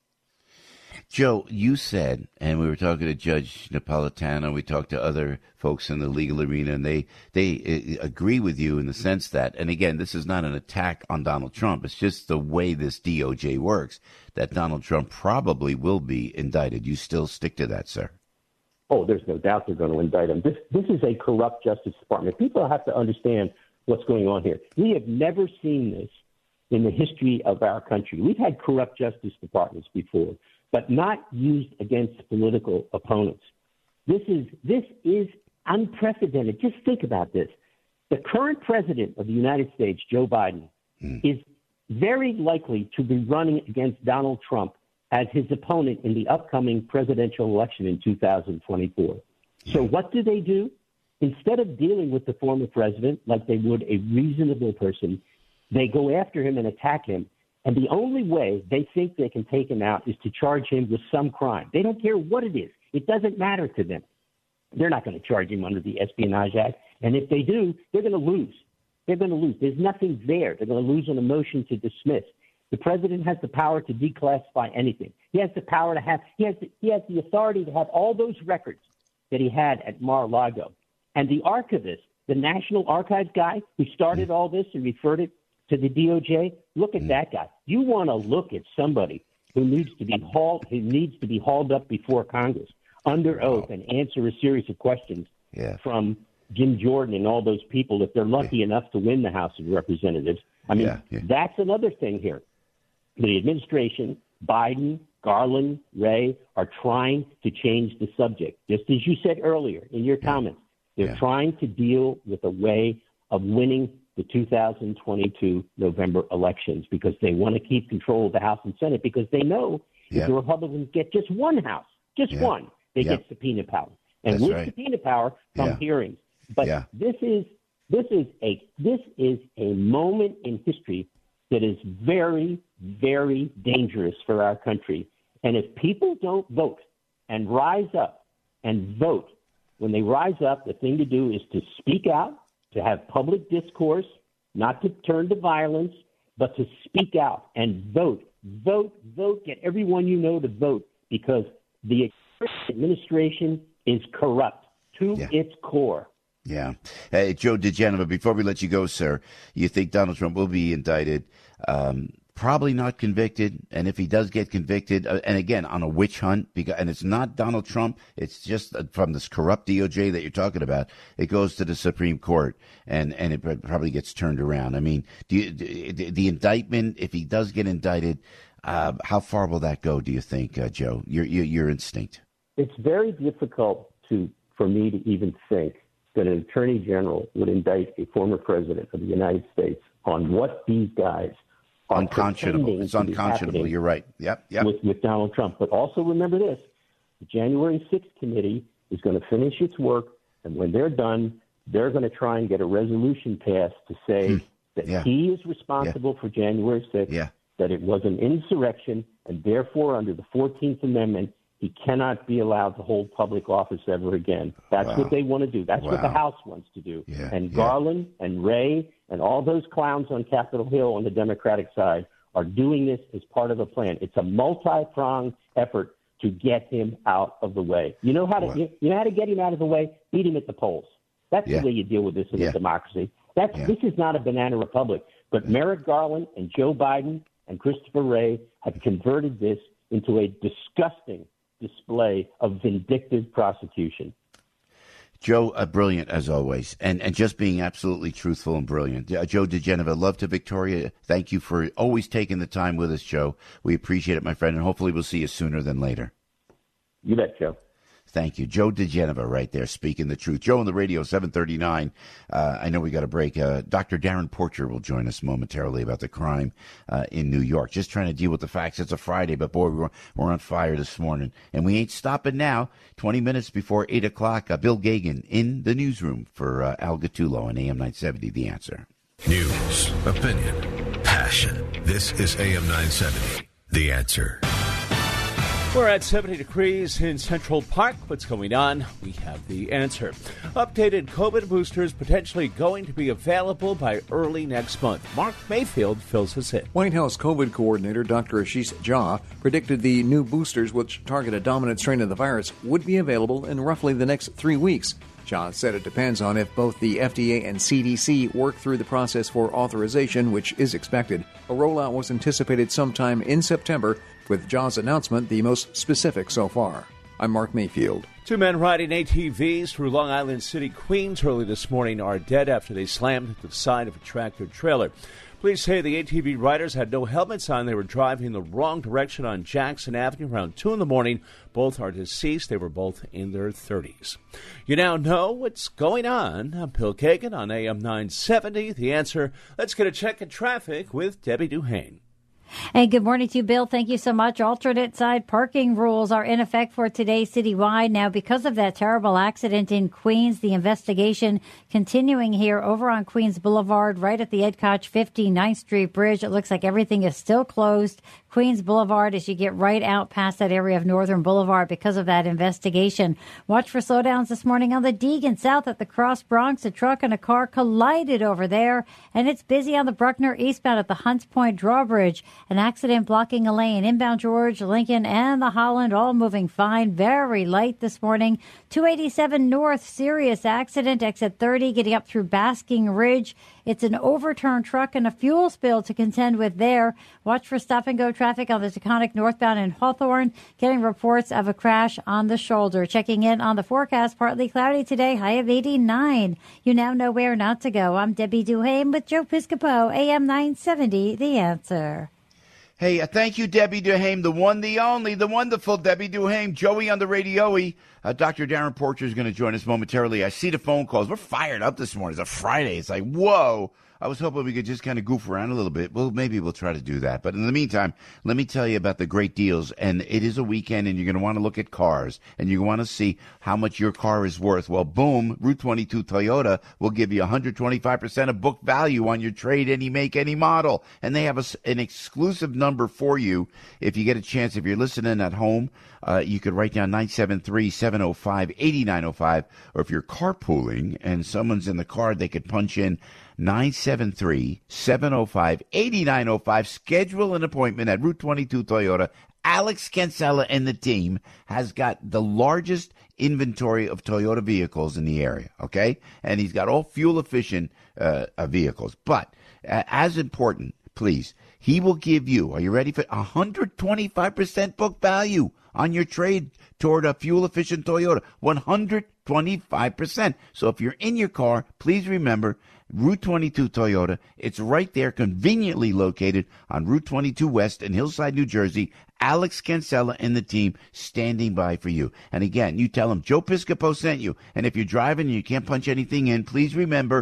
Joe, you said, and we were talking to Judge Napolitano, we talked to other folks in the legal arena, and they agree with you in the sense that, and again, this is not an attack on Donald Trump, it's just the way this DOJ works, that Donald Trump probably will be indicted. You still stick to that, sir? Oh, there's no doubt they're going to indict him. This is a corrupt Justice Department. People have to understand what's going on here. We have never seen this in the history of our country. We've had corrupt Justice Departments before, but not used against political opponents. This is unprecedented. Just think about this. The current president of the United States, Joe Biden, is very likely to be running against Donald Trump as his opponent in the upcoming presidential election in 2024. So what do? Instead of dealing with the former president like they would a reasonable person, they go after him and attack him. And the only way they think they can take him out is to charge him with some crime. They don't care what it is. It doesn't matter to them. They're not going to charge him under the Espionage Act. And if they do, they're going to lose. They're going to lose. There's nothing there. They're going to lose on a motion to dismiss. The president has the power to declassify anything. He has the power to have, he has the authority to have all those records that he had at Mar-a-Lago. And the archivist, the National Archives guy who started all this and referred it to the DOJ, look at that guy. You want to look at somebody who needs to be hauled up before Congress under oath and answer a series of questions from Jim Jordan and all those people if they're lucky enough to win the House of Representatives. I mean, that's another thing here. The administration, Biden, Garland, Wray, are trying to change the subject. Just as you said earlier in your comments, they're trying to deal with a way of winning the 2022 November elections because they want to keep control of the House and Senate because they know if the Republicans get just one House, one, they get subpoena power. And with subpoena power come hearings. But this is a moment in history that is very, very dangerous for our country. And if people don't vote and rise up and vote, when they rise up, the thing to do is to speak out, to have public discourse, not to turn to violence, but to speak out and vote. Get everyone you know to vote because the administration is corrupt to its core. Yeah. Hey, Joe diGenova, before we let you go, sir, you think Donald Trump will be indicted, probably not convicted, and if he does get convicted, and again, on a witch hunt, and it's not Donald Trump, it's just from this corrupt DOJ that you're talking about, it goes to the Supreme Court, and it probably gets turned around. I mean, the indictment, if he does get indicted, how far will that go, do you think, Joe? Your instinct? It's very difficult for me to even think that an attorney general would indict a former president of the United States on what these guys are unconscionable. It's unconscionable. You're right. Yep. With Donald Trump. But also remember this, the January 6th committee is going to finish its work, and when they're done, they're going to try and get a resolution passed to say that he is responsible for January 6th, that it was an insurrection, and therefore under the 14th Amendment, he cannot be allowed to hold public office ever again. That's what they want to do. That's what the House wants to do. And Garland and Wray and all those clowns on Capitol Hill on the Democratic side are doing this as part of a plan. It's a multi-pronged effort to get him out of the way. You know how to get him out of the way? Beat him at the polls. That's the way you deal with this in a democracy. This is not a banana republic. But Merrick Garland and Joe Biden and Christopher Wray have converted this into a disgusting display of vindictive prosecution. Joe, brilliant as always, and just being absolutely truthful and brilliant. Joe diGenova, love to Victoria. Thank you for always taking the time with us, Joe. We appreciate it, my friend, and hopefully we'll see you sooner than later. You bet, Joe. Thank you. Joe DeGeneva right there speaking the truth. Joe on the radio, 739. I know we got a break. Dr. Darren Porcher will join us momentarily about the crime in New York. Just trying to deal with the facts. It's a Friday, but boy, we're on fire this morning. And we ain't stopping now. 20 minutes before 8 o'clock, Bill Gagan in the newsroom for Al Gattullo on AM 970, The Answer. News, opinion, passion. This is AM 970, The Answer. We're at 70 degrees in Central Park. What's going on? We have the answer. Updated COVID boosters potentially going to be available by early next month. Mark Mayfield fills us in. White House COVID coordinator Dr. Ashish Jha predicted the new boosters, which target a dominant strain of the virus, would be available in roughly the next 3 weeks. Jha said it depends on if both the FDA and CDC work through the process for authorization, which is expected. A rollout was anticipated sometime in September, with Jha's announcement the most specific so far. I'm Mark Mayfield. 2 men riding ATVs through Long Island City, Queens early this morning are dead after they slammed into the side of a tractor trailer. Police say the ATV riders had no helmets on. They were driving the wrong direction on Jackson Avenue around 2 in the morning. Both are deceased. They were both in their 30s. You now know what's going on. I'm Bill Kagan on AM 970. The Answer. Let's get a check of traffic with Debbie Duhane. And good morning to you, Bill. Thank you so much. Alternate side parking rules are in effect for today citywide. Now, because of that terrible accident in Queens, the investigation continuing here over on Queens Boulevard, right at the Ed Koch 59th Street Bridge. It looks like everything is still closed. Queens Boulevard as you get right out past that area of Northern Boulevard because of that investigation. Watch for slowdowns this morning on the Deegan South at the Cross Bronx. A truck and a car collided over there, and it's busy on the Bruckner eastbound at the Hunts Point Drawbridge. An accident blocking a lane. Inbound George, Lincoln, and the Holland all moving fine. Very light this morning. 287 North, serious accident. Exit 30 getting up through Basking Ridge. It's an overturned truck and a fuel spill to contend with there. Watch for stop-and-go traffic on the Taconic northbound in Hawthorne. Getting reports of a crash on the shoulder. Checking in on the forecast, partly cloudy today, high of 89. You now know where not to go. I'm Debbie Duhane with Joe Piscopo, AM 970, The Answer. Hey, thank you, Debbie Duhame, the one, the only, the wonderful Debbie Duhame. Joey on the radio. Dr. Darren Porcher is going to join us momentarily. I see the phone calls. We're fired up this morning. It's a Friday. It's like, whoa. I was hoping we could just kind of goof around a little bit. Well, maybe we'll try to do that. But in the meantime, let me tell you about the great deals. And it is a weekend, and you're going to want to look at cars, and you want to see how much your car is worth. Well, boom, Route 22 Toyota will give you 125% of book value on your trade, any make, any model. And they have an exclusive number for you. If you get a chance, if you're listening at home, you could write down 973-705-8905. Or if you're carpooling and someone's in the car, they could punch in 973-705-8905. Schedule an appointment at Route 22 Toyota. Alex Kinsella and the team has got the largest inventory of Toyota vehicles in the area, okay? And he's got all fuel-efficient vehicles. But as important, please, he will give you, are you ready for 125% book value on your trade toward a fuel-efficient Toyota? 125%. So if you're in your car, please remember, Route 22 Toyota. It's right there, conveniently located on Route 22 West in Hillside, New Jersey. Alex Kinsella and the team standing by for you. And again, you tell them Joe Piscopo sent you. And if you're driving and you can't punch anything in, please remember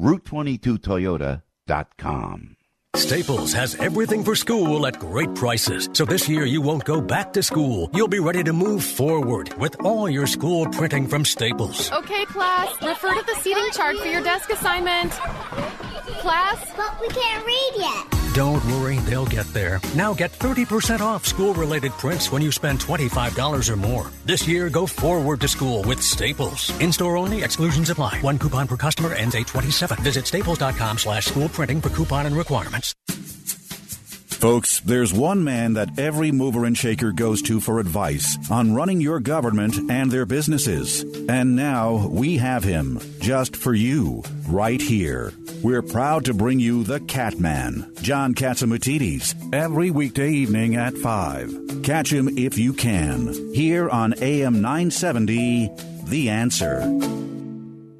Route22Toyota.com. Staples has everything for school at great prices. So this year you won't go back to school. You'll be ready to move forward with all your school printing from Staples. Okay, class, refer to the seating chart for your desk assignment. Class? But we can't read yet. Don't worry, they'll get there. Now get 30% off school-related prints when you spend $25 or more. This year, go forward to school with Staples. In-store only, exclusions apply. One coupon per customer ends 8/27. Visit staples.com/school printing for coupon and requirements. Folks, there's one man that every mover and shaker goes to for advice on running your government and their businesses. And now we have him just for you right here. We're proud to bring you the Cat Man, John Catsimatidis, every weekday evening at 5. Catch him if you can, here on AM 970, The Answer.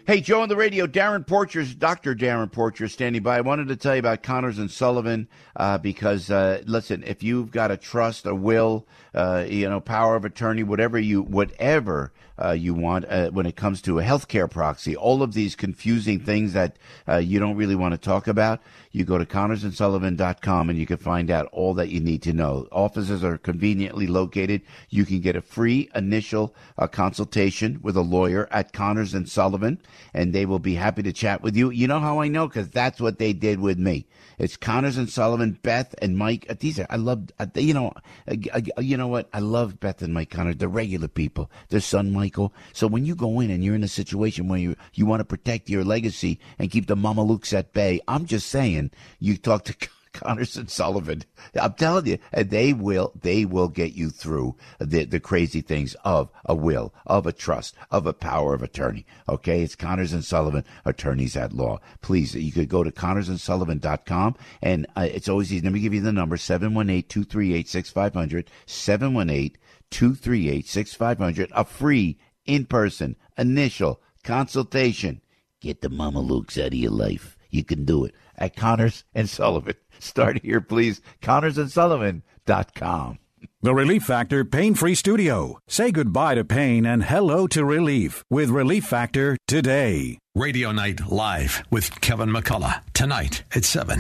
Hey, Joe on the radio, Dr. Darren Porcher standing by. I wanted to tell you about Connors and Sullivan because, listen, if you've got a trust, a will, power of attorney, whatever you want when it comes to a healthcare proxy, all of these confusing things that you don't really want to talk about, you go to ConnorsandSullivan.com and you can find out all that you need to know. Offices are conveniently located. You can get a free initial consultation with a lawyer at Connors and Sullivan, and they will be happy to chat with you. You know how I know? Because that's what they did with me. It's Connors and Sullivan, Beth and Mike. I love, you know what? I love Beth and Mike Connors. They're regular people. Their son, Michael. So when you go in and you're in a situation where you want to protect your legacy and keep the Mamalukes at bay, I'm just saying, you talk to Connors and Sullivan. I'm telling you, and they will get you through the crazy things of a will, of a trust, of a power of attorney. Okay, it's Connors and Sullivan, attorneys at law. Please, you could go to ConnorsandSullivan.com, and it's always easy. Let me give you the number: 718-238-6500. 718-238-6500. A free in-person initial consultation. Get the Mamalukes out of your life. You can do it at Connors and Sullivan. Start here, please. ConnorsandSullivan.com. The Relief Factor Pain-Free Studio. Say goodbye to pain and hello to relief with Relief Factor today. Radio Night Live with Kevin McCullough. Tonight at 7.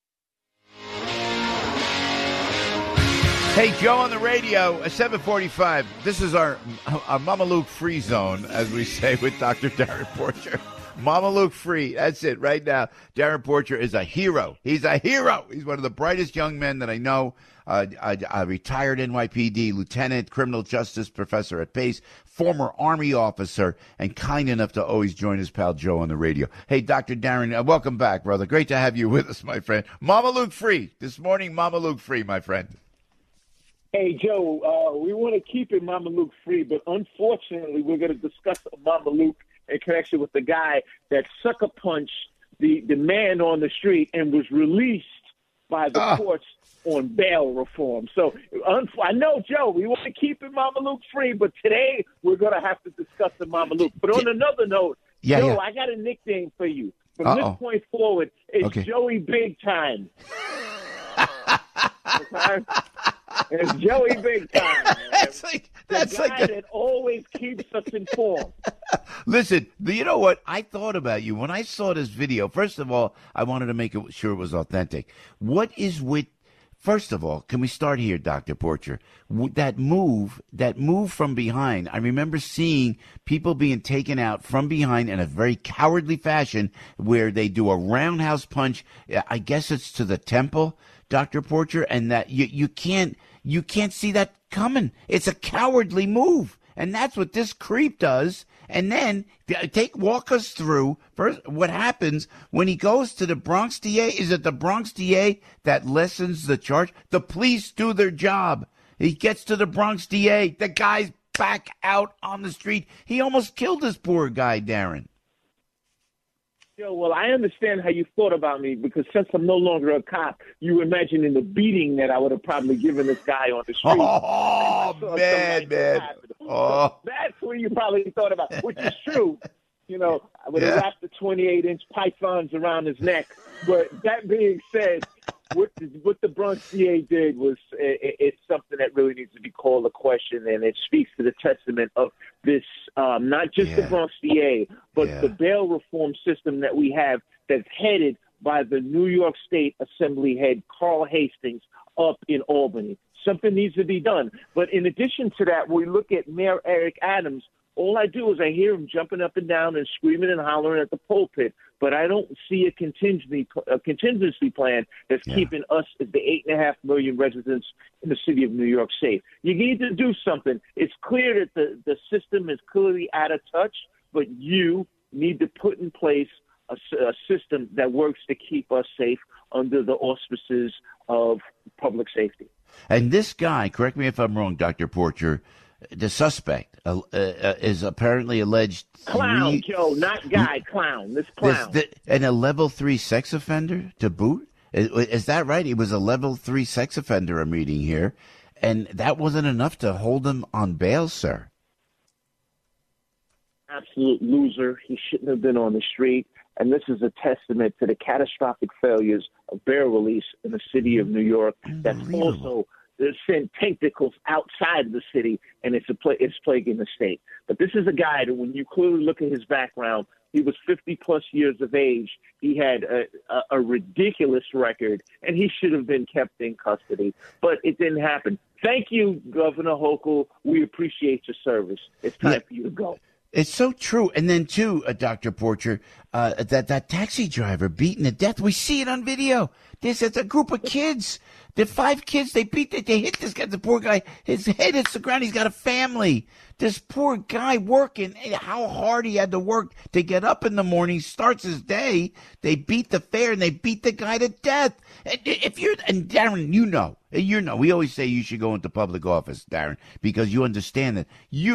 Hey, Joe on the radio, 7:45. This is our Mamaluke free zone, as we say, with Dr. Darren Porcher. Mamaluke free. That's it right now. Darren Porcher is a hero. He's a hero. He's one of the brightest young men that I know. A retired NYPD lieutenant, criminal justice professor at Pace, former Army officer, and kind enough to always join his pal Joe on the radio. Hey, Dr. Darren, welcome back, brother. Great to have you with us, my friend. Mamaluke free. This morning, Mamaluke free, my friend. Hey, Joe, we want to keep it Mamaluke free, but unfortunately, we're going to discuss Mamaluke in connection with the guy that sucker punched the man on the street and was released by the courts on bail reform. So I know, Joe, we want to keep it Mamaluke free, but today we're going to have to discuss the Mamaluke. But on another note, Joe, I got a nickname for you. From this point forward, it's Joey Big Time. Okay? It's Joey Big Time. That's the guy that always keeps us informed. Listen, you know what? I thought about you when I saw this video. First of all, I wanted to make sure it was authentic. What is with, first of all, can we start here, Dr. Porcher? That move from behind. I remember seeing people being taken out from behind in a very cowardly fashion where they do a roundhouse punch. I guess it's to the temple, Dr. Porcher, and that you can't see that coming. It's a cowardly move. And that's what this creep does. And then walk us through first what happens when he goes to the Bronx DA. Is it the Bronx DA that lessens the charge? The police do their job. He gets to the Bronx DA. The guy's back out on the street. He almost killed this poor guy, Darren. Well, I understand how you thought about me because since I'm no longer a cop, you were imagining the beating that I would have probably given this guy on the street. Oh, man. Oh. That's what you probably thought about, which is true. You know, I would have wrapped the 28-inch pythons around his neck. But that being said, what the Bronx DA did was it's something that really needs to be called a question, and it speaks to the testament of this, not just the Bronx DA, but the bail reform system that we have that's headed by the New York State Assembly head, Carl Hastings, up in Albany. Something needs to be done. But in addition to that, we look at Mayor Eric Adams. All I do is I hear him jumping up and down and screaming and hollering at the pulpit, but I don't see a contingency plan that's keeping us, the 8.5 million residents in the city of New York, safe. You need to do something. It's clear that the system is clearly out of touch, but you need to put in place a system that works to keep us safe under the auspices of public safety. And this guy, correct me if I'm wrong, Dr. Porcher, the suspect is apparently alleged clown, Joe, not guy, clown. This clown, and a level 3 sex offender to boot. Is that right? He was a level 3 sex offender. I'm reading here, and that wasn't enough to hold him on bail, sir. absolute loser. He shouldn't have been on the street. And this is a testament to the catastrophic failures of bail release in the city of New York. That's also sent tentacles outside of the city, and it's plaguing the state. But this is a guy that, when you clearly look at his background, he was 50-plus years of age. He had a ridiculous record, and he should have been kept in custody. But it didn't happen. Thank you, Governor Hochul. We appreciate your service. It's time for you to go. It's so true. And then, too, Dr. Porcher, that taxi driver beaten to death, we see it on video. There's a group of kids. They're 5 kids. They hit this guy, the poor guy. His head hits the ground. He's got a family. This poor guy working, how hard he had to work to get up in the morning, starts his day. They beat the fare, and they beat the guy to death. And Darren, you know, we always say you should go into public office, Darren, because you understand that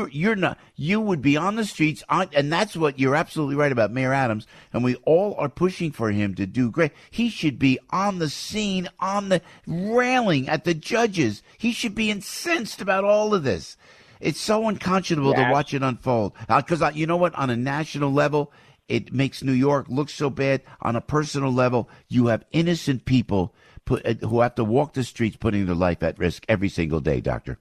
you would be on the streets, and that's what you're absolutely right about Mayor Adams, and we all are pushing for him to do great. He should be on the scene, on the railing at the judges. He should be incensed about all of this. It's so unconscionable to watch it unfold. Because you know what? On a national level, it makes New York look so bad. On a personal level, you have innocent people who have to walk the streets putting their life at risk every single day, Doctor.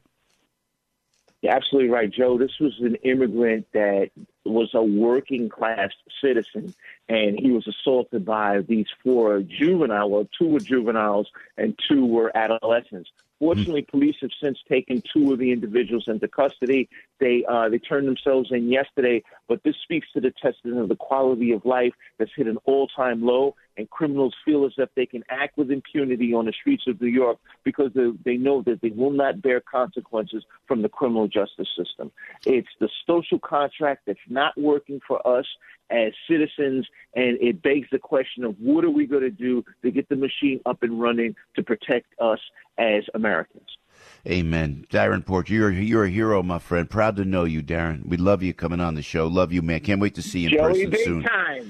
You're absolutely right, Joe. This was an immigrant that was a working class citizen, and he was assaulted by these 4 juveniles. Well, 2 were juveniles and 2 were adolescents. Fortunately, police have since taken 2 of the individuals into custody. They turned themselves in yesterday, but this speaks to the testament of the quality of life that's hit an all-time low, and criminals feel as if they can act with impunity on the streets of New York because they know that they will not bear consequences from the criminal justice system. It's the social contract that's not working for us as citizens, and it begs the question of what are we going to do to get the machine up and running to protect us as Americans. Amen. Darren Porcher, you're a hero, my friend. Proud to know you, Darren. We love you coming on the show. Love you, man. Can't wait to see you in person soon. Big time.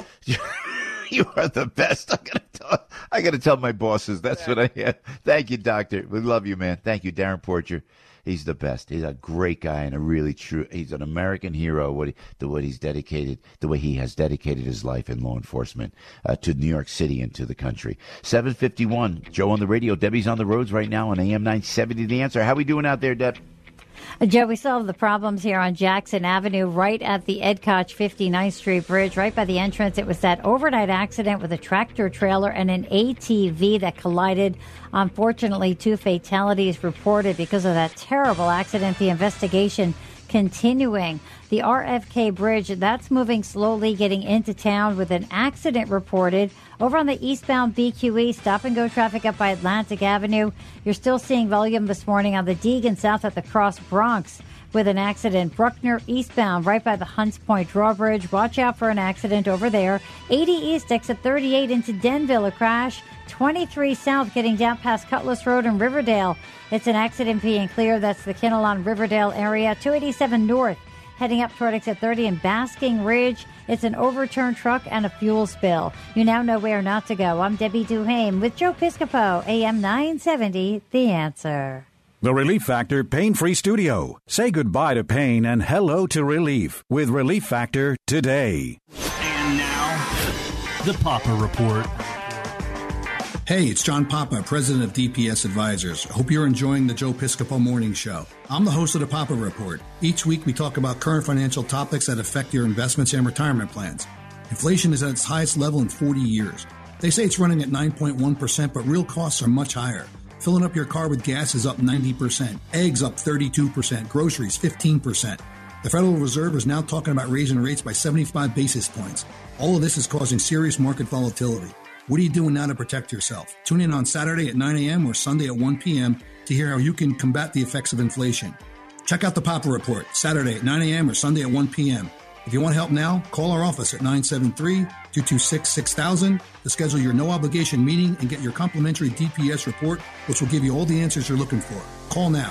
You are the best. I got to tell my bosses. That's what I have. Thank you, Doctor. We love you, man. Thank you, Darren Porcher. He's the best. He's a great guy and a really true. He's an American hero. The way he has dedicated his life in law enforcement to New York City and to the country. 7:51. Joe on the radio. Debbie's on the roads right now on AM 970. The Answer. How we doing out there, Deb? Joe, we still have the problems here on Jackson Avenue, right at the Ed Koch 59th Street Bridge, right by the entrance. It was that overnight accident with a tractor trailer and an ATV that collided. Unfortunately, 2 fatalities reported because of that terrible accident. The investigation continuing. The RFK Bridge, that's moving slowly, getting into town with an accident reported. Over on the eastbound BQE, stop-and-go traffic up by Atlantic Avenue. You're still seeing volume this morning on the Deegan South at the Cross Bronx with an accident. Bruckner eastbound right by the Hunts Point Drawbridge. Watch out for an accident over there. 80 East, exit 38 into Denville, a crash. 23 South getting down past Cutlass Road in Riverdale. It's an accident being clear. That's the Kinnelon Riverdale area. 287 North heading up toward exit 30 in Basking Ridge. It's an overturned truck and a fuel spill. You now know where not to go. I'm Debbie Duhame with Joe Piscopo, AM 970, The Answer. The Relief Factor Pain-Free Studio. Say goodbye to pain and hello to relief with Relief Factor today. And now, the Papa Report. Hey, it's John Papa, president of DPS Advisors. I hope you're enjoying the Joe Piscopo Morning Show. I'm the host of the Papa Report. Each week we talk about current financial topics that affect your investments and retirement plans. Inflation is at its highest level in 40 years. They say it's running at 9.1%, but real costs are much higher. Filling up your car with gas is up 90%, eggs up 32%, groceries 15%. The Federal Reserve is now talking about raising rates by 75 basis points. All of this is causing serious market volatility. What are you doing now to protect yourself? Tune in on Saturday at 9 a.m. or Sunday at 1 p.m. to hear how you can combat the effects of inflation. Check out the Papa Report, Saturday at 9 a.m. or Sunday at 1 p.m. If you want help now, call our office at 973-226-6000 to schedule your no-obligation meeting and get your complimentary DPS report, which will give you all the answers you're looking for. Call now.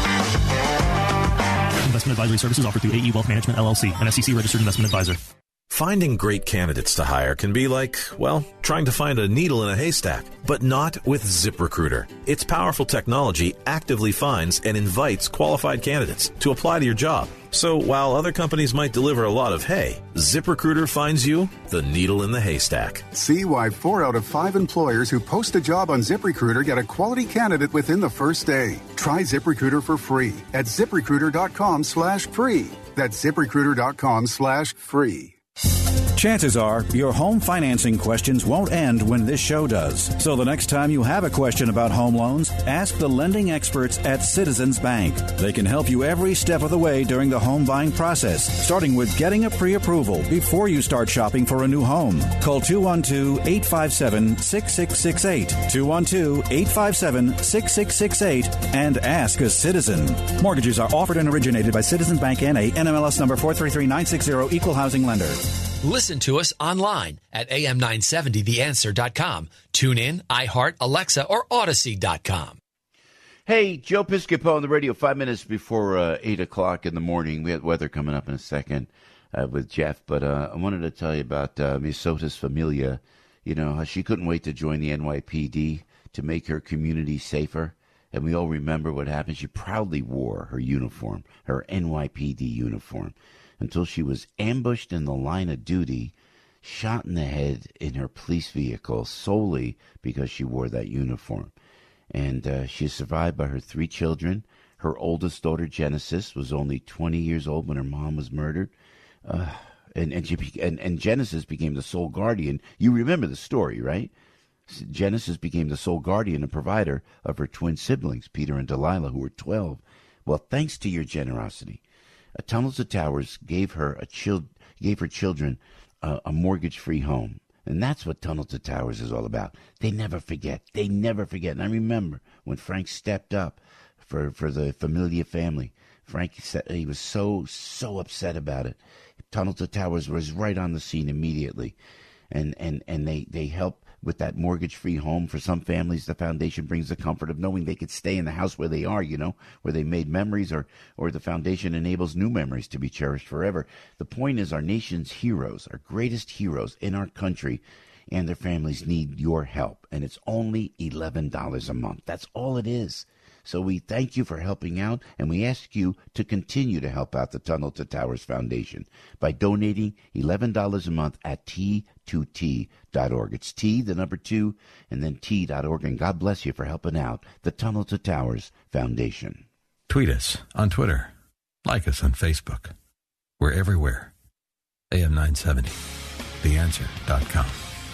Investment advisory services offered through AE Wealth Management, LLC, an SEC-registered investment advisor. Finding great candidates to hire can be like, well, trying to find a needle in a haystack, but not with ZipRecruiter. Its powerful technology actively finds and invites qualified candidates to apply to your job. So while other companies might deliver a lot of hay, ZipRecruiter finds you the needle in the haystack. See why 4 out of 5 employers who post a job on ZipRecruiter get a quality candidate within the first day. Try ZipRecruiter for free at ZipRecruiter.com/free. That's ZipRecruiter.com/free. Chances are your home financing questions won't end when this show does. So the next time you have a question about home loans, ask the lending experts at Citizens Bank. They can help you every step of the way during the home buying process, starting with getting a pre-approval before you start shopping for a new home. Call 212-857-6668, 212-857-6668, and ask a citizen. Mortgages are offered and originated by Citizens Bank N.A., NMLS number 433960, Equal Housing Lender. Listen to us online at am970theanswer.com. Tune in, iHeart, Alexa, or Odyssey.com. Hey, Joe Piscopo on the radio 5 minutes before 8 o'clock in the morning. We have weather coming up in a second with Jeff, but I wanted to tell you about Misotis Familia. You know, how she couldn't wait to join the NYPD to make her community safer. And we all remember what happened. She proudly wore her uniform, her NYPD uniform, until she was ambushed in the line of duty, shot in the head in her police vehicle solely because she wore that uniform. And she is survived by her 3 children. Her oldest daughter, Genesis, was only 20 years old when her mom was murdered. And Genesis became the sole guardian. You remember the story, right? Genesis became the sole guardian and provider of her twin siblings, Peter and Delilah, who were 12. Well, thanks to your generosity, Tunnels to Towers gave her children a mortgage-free home. And that's what Tunnels to Towers is all about. They never forget. They never forget. And I remember when Frank stepped up for the Familia family. Frank said he was so upset about it. Tunnels to Towers was right on the scene immediately. And they help with that mortgage-free home. For some families, the foundation brings the comfort of knowing they could stay in the house where they are, you know, where they made memories, or the foundation enables new memories to be cherished forever. The point is, our nation's heroes, our greatest heroes in our country, and their families need your help. And it's only $11 a month. That's all it is. So we thank you for helping out, and we ask you to continue to help out the Tunnel to Towers Foundation by donating $11 a month at T2T.org. It's T, the number 2, and then T.org. And God bless you for helping out the Tunnel to Towers Foundation. Tweet us on Twitter. Like us on Facebook. We're everywhere. AM970, theanswer.com.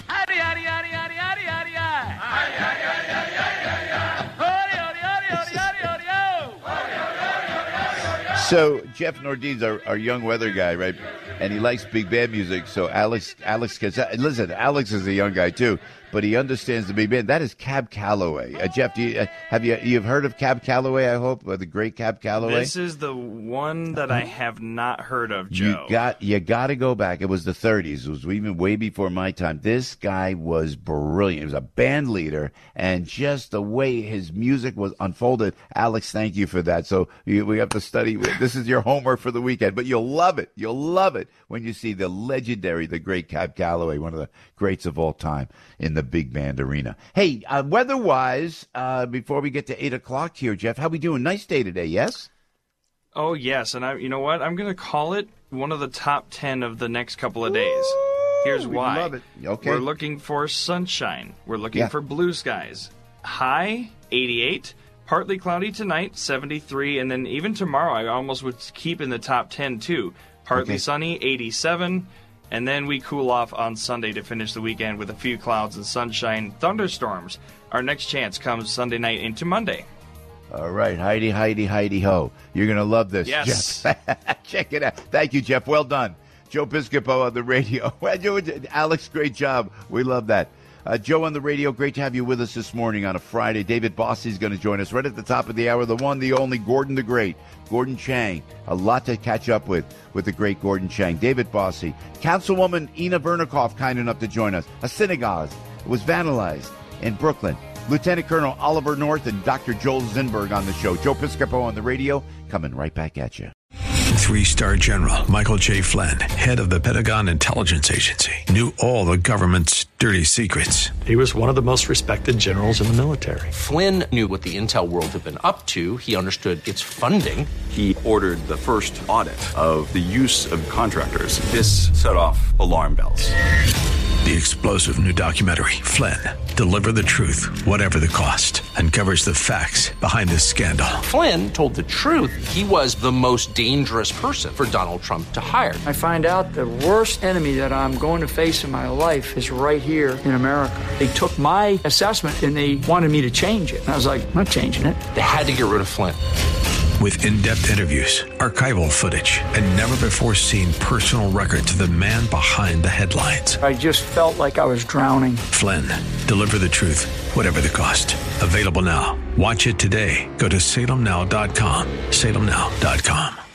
So Jeff Nordin's our young weather guy, right? And he likes big band music. So Alex gets listen. Alex is a young guy too, but he understands the big band. That is Cab Calloway. Jeff, you've heard of Cab Calloway? I hope, the great Cab Calloway. This is the one that I have not heard of, Joe. You got to go back. It was the 30s. It was even way before my time. This guy was brilliant. He was a band leader, and just the way his music was unfolded. Alex, thank you for that. So we have to study. This is your homework for the weekend, but you'll love it. You'll love it when you see the legendary, the great Cab Calloway, one of the greats of all time in the big band arena. Hey, weather-wise, before we get to 8 o'clock here, Jeff, how we doing? Nice day today, yes? Oh, yes, and you know what? I'm going to call it one of the top 10 of the next couple of days. Here's why. Love it. Okay. We're looking for sunshine. We're looking for blue skies. High, 88. Partly cloudy tonight, 73. And then even tomorrow, I almost would keep in the top 10, too. Partly sunny, 87. And then we cool off on Sunday to finish the weekend with a few clouds and sunshine. Thunderstorms. Our next chance comes Sunday night into Monday. All right. Heidi, Heidi, Heidi, ho. You're going to love this, yes. Jeff. Check it out. Thank you, Jeff. Well done. Joe Piscopo on the radio. Alex, great job. We love that. Joe on the radio, great to have you with us this morning on a Friday. David Bossy is going to join us right at the top of the hour. The one, the only, Gordon the Great, Gordon Chang. A lot to catch up with the great Gordon Chang. David Bossy. Councilwoman Ina Vernikoff, kind enough to join us. A synagogue was vandalized in Brooklyn. Lieutenant Colonel Oliver North and Dr. Joel Zinberg on the show. Joe Piscopo on the radio, coming right back at you. 3-star General Michael J. Flynn, head of the Pentagon Intelligence Agency, knew all the government's dirty secrets. He was one of the most respected generals in the military. Flynn knew what the intel world had been up to. He understood its funding. He ordered the first audit of the use of contractors. This set off alarm bells. The explosive new documentary, Flynn, Deliver the Truth, Whatever the Cost, uncovers the facts behind this scandal. Flynn told the truth. He was the most dangerous person for Donald Trump to hire. I find out the worst enemy that I'm going to face in my life is right here in America. They took my assessment and they wanted me to change it. And I was like, I'm not changing it. They had to get rid of Flynn. With in-depth interviews, archival footage, and never-before-seen personal records of the man behind the headlines. I just felt like I was drowning. Flynn, Deliver the Truth, Whatever the Cost. Available now. Watch it today. Go to salemnow.com. salemnow.com.